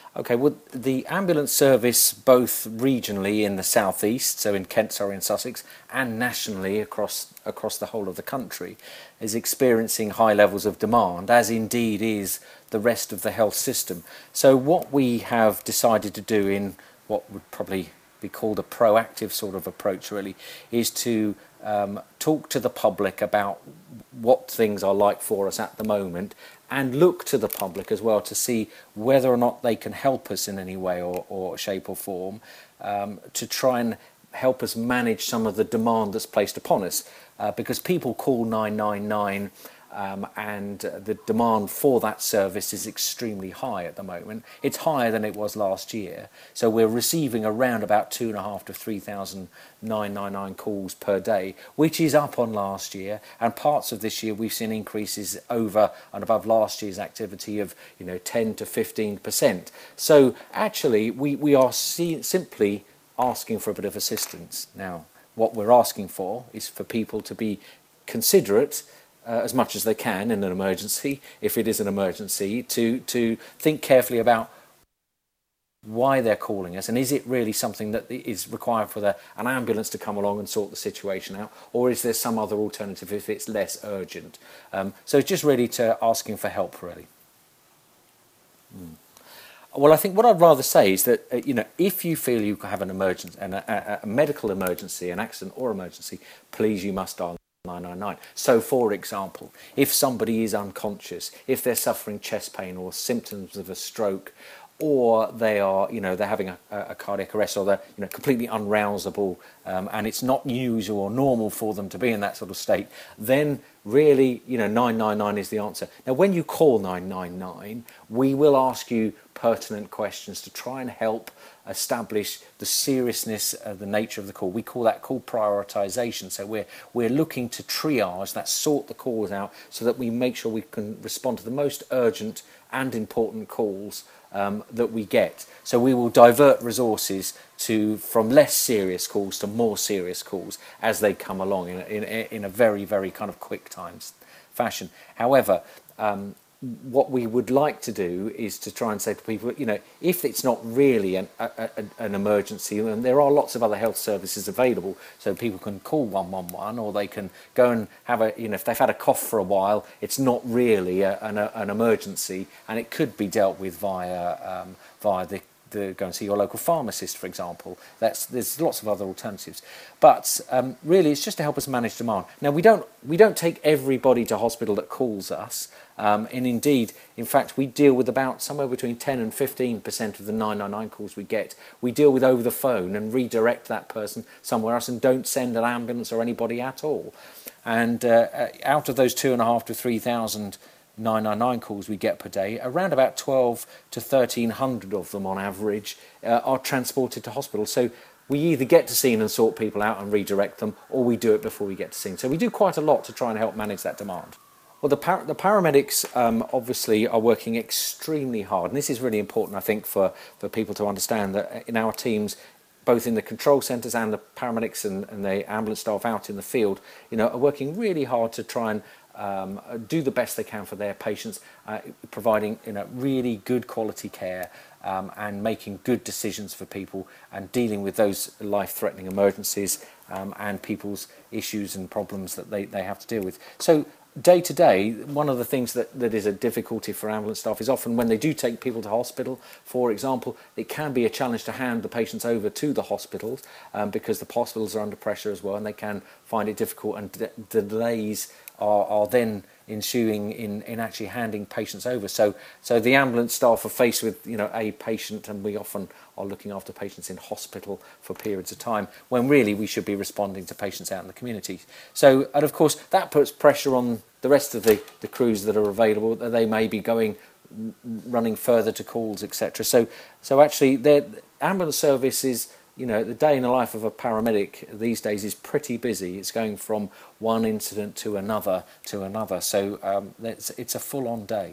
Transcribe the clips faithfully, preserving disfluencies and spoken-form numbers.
Okay, well, the ambulance service, both regionally in the southeast, so in Kent, Surrey and Sussex, and nationally across across the whole of the country, is experiencing high levels of demand, as indeed is the rest of the health system. So what we have decided to do, in what would probably be called a proactive sort of approach, really, is to um, talk to the public about what things are like for us at the moment, and look to the public as well to see whether or not they can help us in any way or, or shape or form, um, to try and help us manage some of the demand that's placed upon us. Uh, because people call nine nine nine, um, and uh, the demand for that service is extremely high at the moment. It's higher than it was last year. So we're receiving around about two and a half to three thousand nine nine nine calls per day, which is up on last year. And parts of this year we've seen increases over and above last year's activity of, you know, ten to fifteen percent. So actually we, we are see, simply asking for a bit of assistance. Now, what we're asking for is for people to be considerate uh, as much as they can in an emergency, if it is an emergency, to, to think carefully about why they're calling us, and is it really something that is required for the, an ambulance to come along and sort the situation out, or is there some other alternative if it's less urgent? Um, so it's just really to asking for help, really. Mm. Well, I think what I'd rather say is that, uh, you know, if you feel you have an emergency, an, a, a medical emergency, an accident or emergency, please, you must dial nine nine nine. So, for example, if somebody is unconscious, if they're suffering chest pain or symptoms of a stroke, or they are, you know, they're having a, a cardiac arrest, or they're, you know, completely unrousable, um, and it's not usual or normal for them to be in that sort of state, then really, you know, nine nine nine is the answer. Now, when you call nine nine nine, we will ask you pertinent questions to try and help establish the seriousness of the nature of the call. We call that call prioritization. So we're we're looking to triage, that sort the calls out, so that we make sure we can respond to the most urgent and important calls um, that we get. So we will divert resources to from less serious calls to more serious calls as they come along in a, in, in a very, very kind of quick times fashion. However, um, what we would like to do is to try and say to people, you know, if it's not really an, a, a, an emergency, and there are lots of other health services available, so people can call one one one, or they can go and have a, you know, if they've had a cough for a while, it's not really a, an, a, an emergency, and it could be dealt with via um, via the The, go and see your local pharmacist, for example. That's, there's lots of other alternatives, but um, really it's just to help us manage demand. Now, we don't we don't take everybody to hospital that calls us, um, and indeed, in fact, we deal with about somewhere between ten and fifteen percent of the nine nine nine calls we get. We deal with over the phone and redirect that person somewhere else, and don't send an ambulance or anybody at all. And uh, out of those two and a half to three thousand nine nine nine calls we get per day, around about twelve to thirteen hundred of them on average uh, are transported to hospital. So we either get to scene and sort people out and redirect them, or we do it before we get to scene. So we do quite a lot to try and help manage that demand. Well, the, par the paramedics um, obviously are working extremely hard, and this is really important, I think, for, for people to understand that in our teams, both in the control centres and the paramedics and, and the ambulance staff out in the field, you know, are working really hard to try and Um, do the best they can for their patients, uh, providing, you know, really good quality care, um, and making good decisions for people, and dealing with those life-threatening emergencies um, and people's issues and problems that they, they have to deal with. So day to day, one of the things that, that is a difficulty for ambulance staff is often when they do take people to hospital, for example, it can be a challenge to hand the patients over to the hospitals, um, because the hospitals are under pressure as well, and they can find it difficult, and de delays Are, are then ensuing in, in actually handing patients over. So, so the ambulance staff are faced with, you know, a patient, and we often are looking after patients in hospital for periods of time, when really we should be responding to patients out in the community. So, and of course, that puts pressure on the rest of the, the crews that are available, that they may be going, running further to calls, et cetera. So, so actually, the ambulance service is, you know, the day in the life of a paramedic these days is pretty busy. It's going from one incident to another to another. So um, it's, it's a full-on day.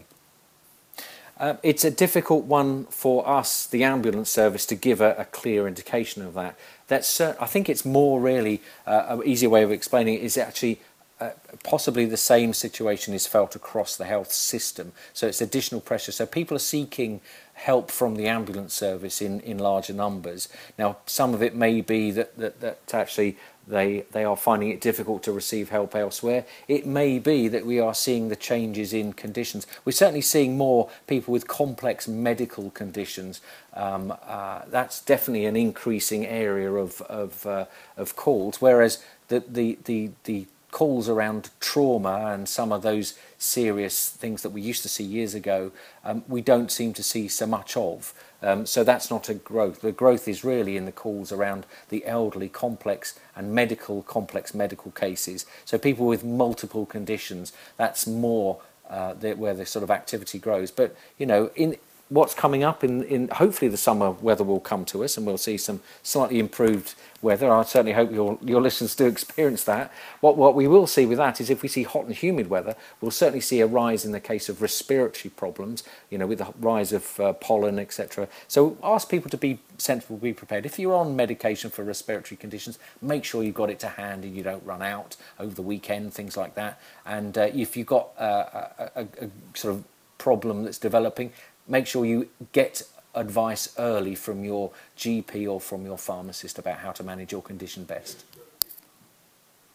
Uh, it's a difficult one for us, the ambulance service, to give a, a clear indication of that. That's, uh, I think it's more really, uh, an easier way of explaining it is actually Uh, possibly the same situation is felt across the health system. So it's additional pressure. So people are seeking help from the ambulance service in, in larger numbers. Now, some of it may be that, that, that actually they, they are finding it difficult to receive help elsewhere. It may be that we are seeing the changes in conditions. We're certainly seeing more people with complex medical conditions. Um, uh, that's definitely an increasing area of, of, uh, of calls, whereas the, the, the, the calls around trauma and some of those serious things that we used to see years ago, um, we don't seem to see so much of. Um, so that's not a growth. The growth is really in the calls around the elderly, complex and medical, complex medical cases. So people with multiple conditions, that's more uh, the, where the sort of activity grows. But, you know, in what's coming up in, in hopefully the summer weather will come to us and we'll see some slightly improved weather. I certainly hope your your listeners do experience that. What what we will see with that is if we see hot and humid weather, we'll certainly see a rise in the case of respiratory problems, you know, with the rise of uh, pollen, et cetera. So ask people to be sensible, be prepared. If you're on medication for respiratory conditions, make sure you've got it to hand and you don't run out over the weekend, things like that. And uh, if you've got uh, a, a, a sort of problem that's developing, make sure you get advice early from your G P or from your pharmacist about how to manage your condition best.